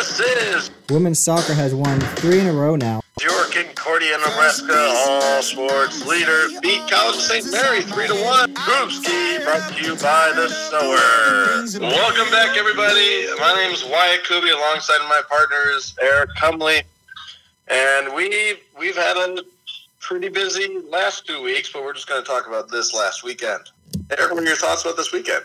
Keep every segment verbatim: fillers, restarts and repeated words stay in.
This is Women's soccer has won three in a row now. your Concordia, Nebraska all sports leader beat College of Saint Mary three to one. Groupski brought to you by the Sower. Welcome back, everybody. My name is Wyatt Kuby, alongside my partners Eric Cumley, and we we've had a pretty busy last two weeks, but we're just going to talk about this last weekend. Eric, what are your thoughts about this weekend?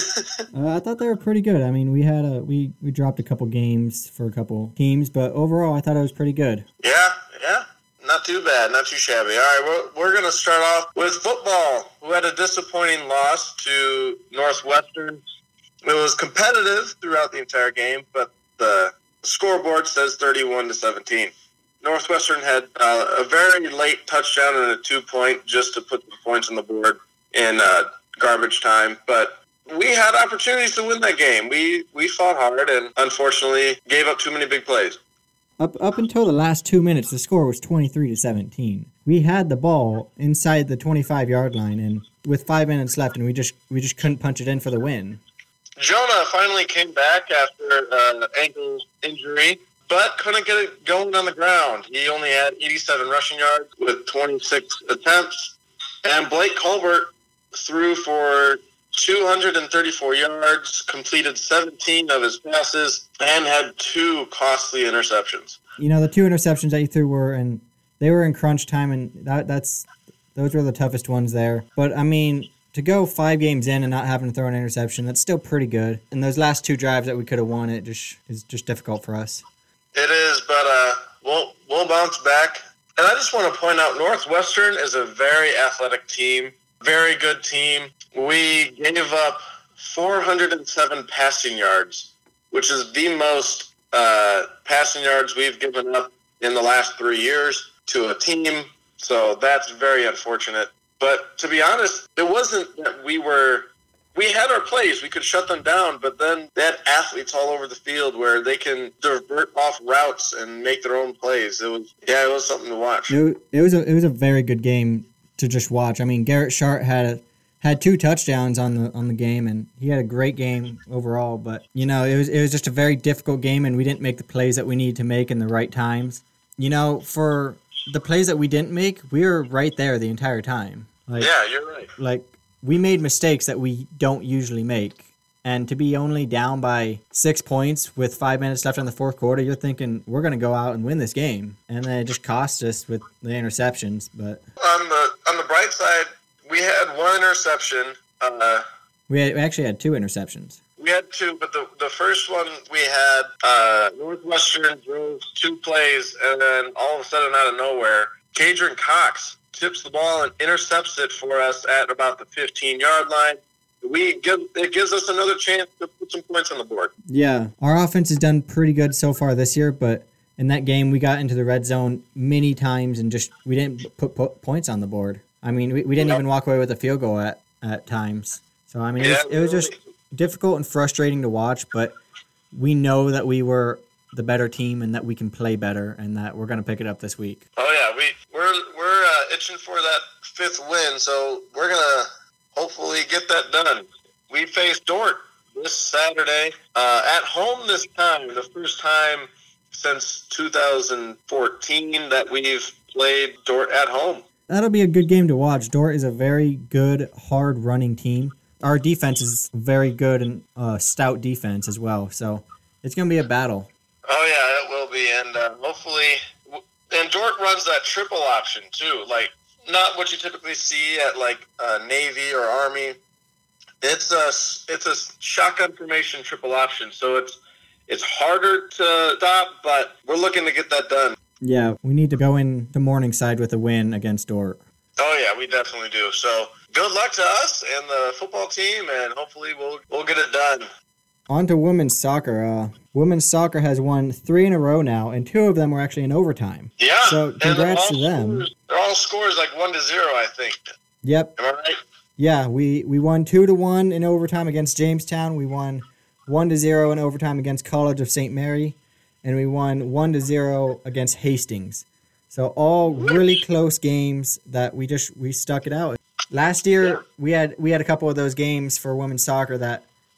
uh, I thought they were pretty good. I mean, we had a we, we dropped a couple games for a couple teams, but overall, I thought it was pretty good. Yeah, yeah, not too bad, not too shabby. All right, we're, we're going to start off with football, who had a disappointing loss to Northwestern. It was competitive throughout the entire game, but the scoreboard says thirty-one to seventeen. Northwestern had uh, a very late touchdown and a two-point just to put the points on the board in uh, garbage time, but we had opportunities to win that game. We we fought hard and unfortunately gave up too many big plays. Up up until the last two minutes, the score was twenty-three to seventeen. We had the ball inside the twenty-five-yard line, and with five minutes left, and we just we just couldn't punch it in for the win. Jonah finally came back after an uh, ankle injury, but couldn't get it going on the ground. He only had eighty-seven rushing yards with twenty-six attempts, and Blake Colbert threw for two hundred thirty-four yards, completed seventeen of his passes, and had two costly interceptions. You know, the two interceptions that he threw were in they were in crunch time, and that that's those were the toughest ones there. But I mean, to go five games in and not having to throw an interception, that's still pretty good. And those last two drives that we could have won, it just is just difficult for us. It is, but uh, we'll we'll bounce back. And I just want to point out, Northwestern is a very athletic team. Very good team. We gave up four hundred seven passing yards, which is the most uh, passing yards we've given up in the last three years to a team. So that's very unfortunate. But to be honest, it wasn't that we were – we had our plays. We could shut them down, but then they had athletes all over the field where they can divert off routes and make their own plays. It was – yeah, it was something to watch. It, it was a it was a very good game to just watch. I mean, Garrett Sharp had a, had two touchdowns on the on the game, and he had a great game overall. But you know, it was it was just a very difficult game, and we didn't make the plays that we needed to make in the right times. You know, for the plays that we didn't make, we were right there the entire time. Like, yeah, you're right. Like we made mistakes that we don't usually make. And to be only down by six points with five minutes left in the fourth quarter, you're thinking we're going to go out and win this game, and then it just cost us with the interceptions. But on the on the bright side, we had one interception. Uh, we, had, we actually had two interceptions. We had two, but the the first one we had uh, Northwestern drove two plays, and then all of a sudden, out of nowhere, Kadron Cox tips the ball and intercepts it for us at about the fifteen-yard line. We give it gives us another chance to put some points on the board. Yeah, our offense has done pretty good so far this year, but in that game we got into the red zone many times and just we didn't put, put points on the board. I mean, we, we didn't nope. even walk away with a field goal at, at times. So I mean, yeah, it was, it was just difficult and frustrating to watch, but we know that we were the better team and that we can play better and that we're going to pick it up this week. Oh yeah, we we're we're uh, itching for that fifth win, so we're gonna hopefully get that done. We face Dordt this Saturday uh, at home this time, the first time since two thousand fourteen that we've played Dordt at home. That'll be a good game to watch. Dordt is a very good, hard-running team. Our defense is very good and uh, stout defense as well, so it's going to be a battle. Oh, yeah, it will be, and uh, hopefully – and Dordt runs that triple option, too, like – not what you typically see at like uh, Navy or Army. It's a it's a shotgun formation triple option, so it's it's harder to stop, but we're looking to get that done. Yeah, we need to go in the Morningside with a win against Dordt. Oh yeah, we definitely do. So good luck to us and the football team, and hopefully we'll we'll get it done. On to women's soccer. Uh, women's soccer has won three in a row now, and two of them were actually in overtime. Yeah. So congrats to them. Scores, they're all scores like one to zero, I think. Yep. Am I right? Yeah, we, we won two to one in overtime against Jamestown. We won one to zero in overtime against College of Saint Mary, and we won one to zero against Hastings. So all really close games that we just we stuck it out. Last year yeah. we had we had a couple of those games for women's soccer that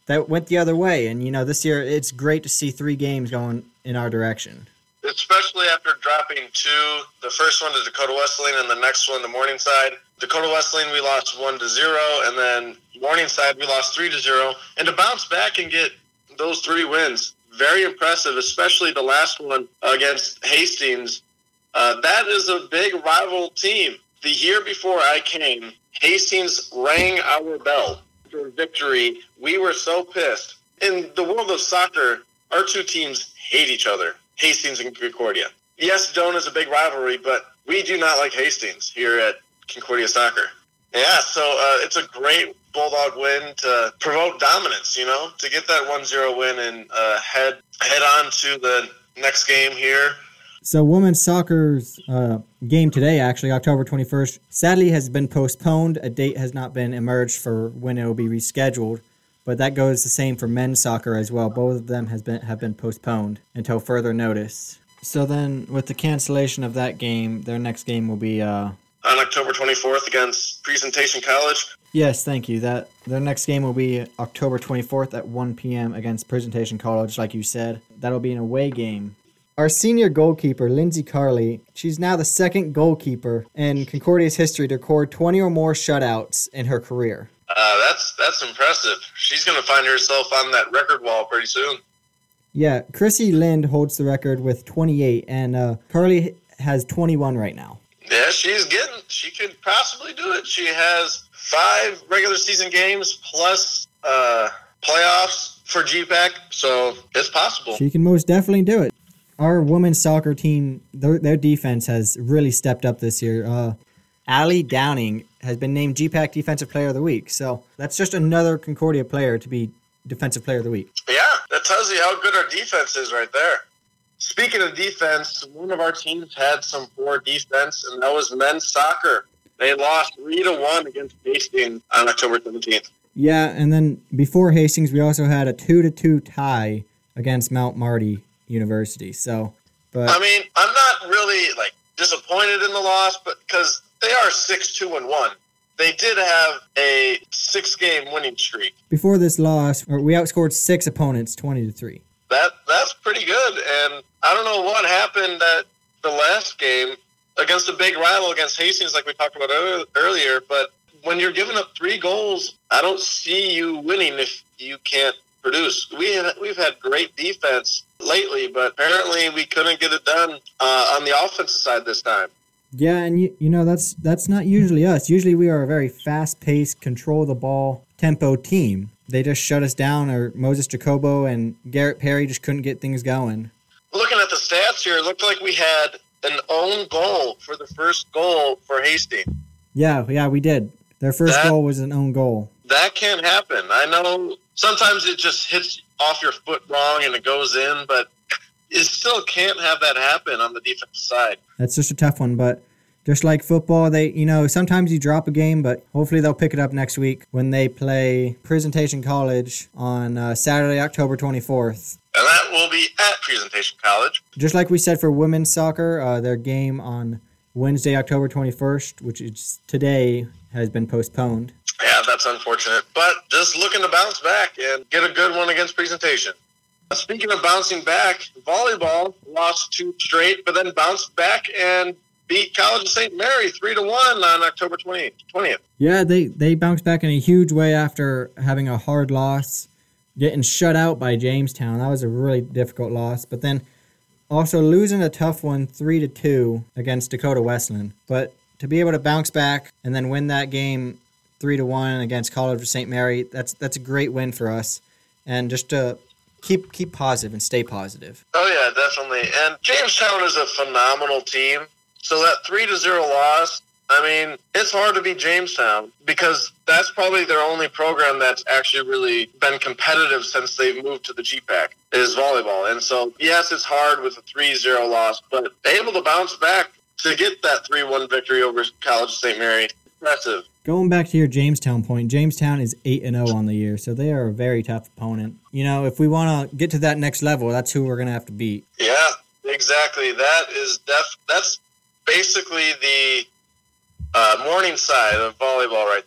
that went the other way. And, you know, this year it's great to see three games going in our direction. Especially after dropping two, the first one to Dakota Wesleyan and the next one to Morningside. Dakota Wesleyan, we lost one to zero, and then Morningside, we lost three to zero. And to bounce back and get those three wins, very impressive, especially the last one against Hastings. Uh, that is a big rival team. The year before I came, Hastings rang our bell for victory. We were so pissed. In the world of soccer, our two teams hate each other, Hastings and Concordia. Yes, Doane is a big rivalry, but we do not like Hastings here at Concordia Soccer. Yeah, so uh, it's a great Bulldog win to provoke dominance, you know, to get that one zero win and uh, head, head on to the next game here. So women's soccer's uh, game today, actually, October twenty-first, sadly has been postponed. A date has not been emerged for when it will be rescheduled, but that goes the same for men's soccer as well. Both of them has been have been postponed until further notice. So then, with the cancellation of that game, their next game will be uh, on October twenty-fourth against Presentation College. Yes, thank you. That their next game will be October twenty-fourth at one p.m. against Presentation College, like you said. That'll be an away game. Our senior goalkeeper, Lindsay Carley, she's now the second goalkeeper in Concordia's history to record twenty or more shutouts in her career. Uh, that's that's impressive. She's going to find herself on that record wall pretty soon. Yeah, Chrissy Lind holds the record with twenty-eight, and uh, Carley has twenty-one right now. Yeah, she's getting, she could possibly do it. She has five regular season games plus uh, playoffs for G PAC, so it's possible. She can most definitely do it. Our women's soccer team, their, their defense has really stepped up this year. Uh, Allie Downing has been named G PAC Defensive Player of the Week, so that's just another Concordia player to be Defensive Player of the Week. Yeah, that tells you how good our defense is right there. Speaking of defense, one of our teams had some poor defense, and that was men's soccer. They lost three to one against Hastings on October seventeenth. Yeah, and then before Hastings, we also had a two to two tie against Mount Marty University. So, but I mean, I'm not really like disappointed in the loss, but because they are six two and one. They did have a six-game winning streak. Before this loss, we outscored six opponents twenty to three. That that's pretty good, and I don't know what happened at the last game against a big rival against Hastings, like we talked about earlier. But when you're giving up three goals, I don't see you winning if you can't produce. We have, we've had great defense lately, but apparently we couldn't get it done uh, on the offensive side this time. Yeah, and you, you know, that's that's not usually us. Usually we are a very fast-paced, control-the-ball, tempo team. They just shut us down, or Moses Jacobo and Garrett Perry just couldn't get things going. Looking at the stats here, it looked like we had an own goal for the first goal for Hastings. Yeah, yeah, we did. Their first that, goal was an own goal. That can't happen. I know sometimes it just hits off your foot wrong and it goes in, but you still can't have that happen on the defensive side. That's just a tough one, but just like football, they, you know, sometimes you drop a game, but hopefully they'll pick it up next week when they play Presentation College on uh, Saturday, October twenty-fourth. And that will be at Presentation College. Just like we said for women's soccer, uh, their game on Wednesday, October twenty-first, which is today, has been postponed. Yeah, that's unfortunate. But just looking to bounce back and get a good one against Presentation. Speaking of bouncing back, volleyball lost two straight, but then bounced back and beat College of Saint Mary three to one on October twentieth. Yeah, they, they bounced back in a huge way after having a hard loss, getting shut out by Jamestown. That was a really difficult loss. But then also losing a tough one three to two against Dakota Wesleyan. But to be able to bounce back and then win that game three to one against College of Saint Mary, that's that's a great win for us. And just to keep keep positive and stay positive. Oh, yeah, definitely. And Jamestown is a phenomenal team. So that three to zero loss, I mean, it's hard to beat Jamestown because that's probably their only program that's actually really been competitive since they've moved to the G PAC is volleyball. And so, yes, it's hard with a three zero loss, but able to bounce back to get that three one victory over College of Saint Mary, impressive. Going back to your Jamestown point, Jamestown is eight and oh on the year, so they are a very tough opponent. You know, if we want to get to that next level, that's who we're going to have to beat. Yeah, exactly. That is def- that's basically the uh, morning side of volleyball right there.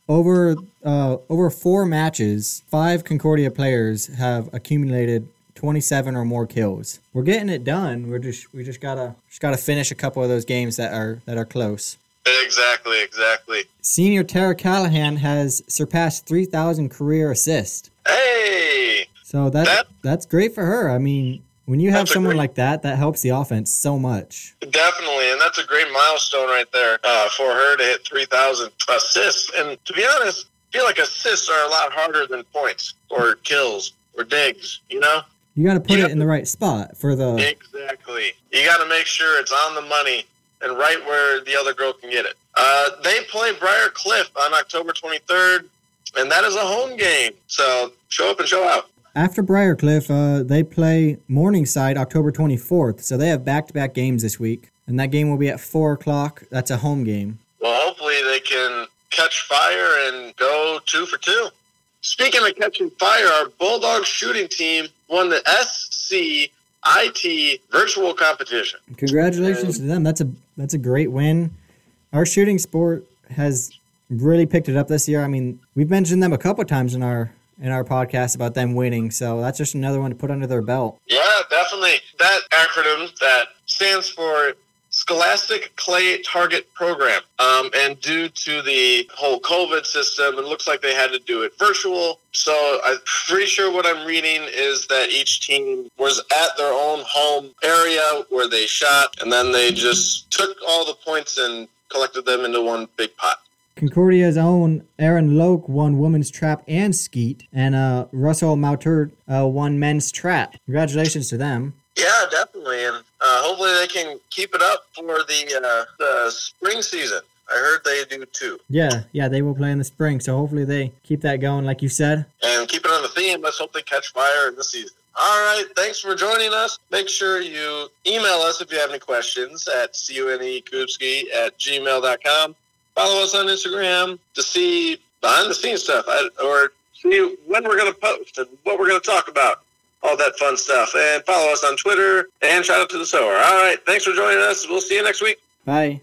over uh, over four matches, five Concordia players have accumulated twenty-seven or more kills. We're getting it done. We're just we just gotta just gotta finish a couple of those games that are that are close. Exactly, exactly. Senior Tara Callahan has surpassed three thousand career assists. Hey! So that, that that's great for her. I mean, when you have someone great, like that, that helps the offense so much. Definitely, and that's a great milestone right there uh, for her to hit three thousand assists. And to be honest, I feel like assists are a lot harder than points or kills or digs, you know? You got to put you it in the right spot for the... Exactly. You got to make sure it's on the money and right where the other girl can get it. Uh, they play Briar Cliff on October twenty-third, and that is a home game. So show up and show out. After Briarcliff, uh, they play Morningside October twenty-fourth. So they have back-to-back games this week, and that game will be at four o'clock. That's a home game. Well, hopefully they can catch fire and go two for two. Speaking of catching fire, our Bulldogs shooting team won the S C I T virtual competition. Congratulations to them. That's a that's a great win. Our shooting sport has really picked it up this year. I mean, we've mentioned them a couple times in our in our podcast about them winning, so that's just another one to put under their belt. Yeah, definitely. That acronym that stands for Scholastic Clay Target Program. Um, and due to the whole COVID system, it looks like they had to do it virtual. So I'm pretty sure what I'm reading is that each team was at their own home area where they shot, and then they just took all the points and collected them into one big pot. Concordia's own Aaron Loke won women's trap and skeet, and uh, Russell Mauter uh, won men's trap. Congratulations to them. Yeah, definitely, and uh, hopefully they can keep it up for the uh, the spring season. I heard they do too. Yeah, yeah, they will play in the spring, so hopefully they keep that going, like you said. And keep it on the theme. Let's hope they catch fire in the season. All right, thanks for joining us. Make sure you email us if you have any questions at cunekubski at gmail dot com. Follow us on Instagram to see behind-the-scenes stuff or see when we're going to post and what we're going to talk about, all that fun stuff. And follow us on Twitter, and shout out to the Sower. All right, thanks for joining us. We'll see you next week. Bye.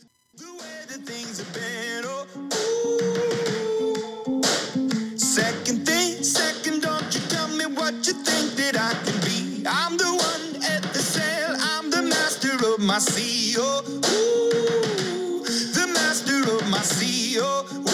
Second thing, second, don't you tell me what you think that I can be. I'm the one at the sail, I'm the master of my sea. Oh, ooh, the master of my sea. Oh,